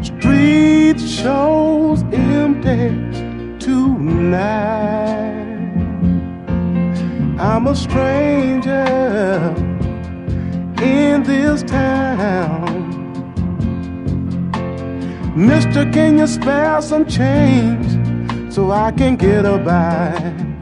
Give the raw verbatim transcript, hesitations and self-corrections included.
Street shows empty tonight. I'm a stranger in this town. Mister, can you spare some change so I can get a bite?